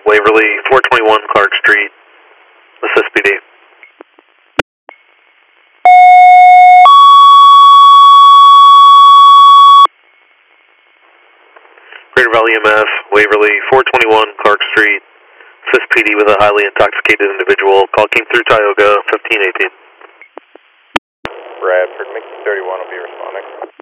Waverly, 421 Clark Street, assist PD. Greater Valley EMS, Waverly, 421 Clark Street, assist PD with a highly intoxicated individual. Call came through Tioga, 1518. Bradford, Mickey 31 will be responding.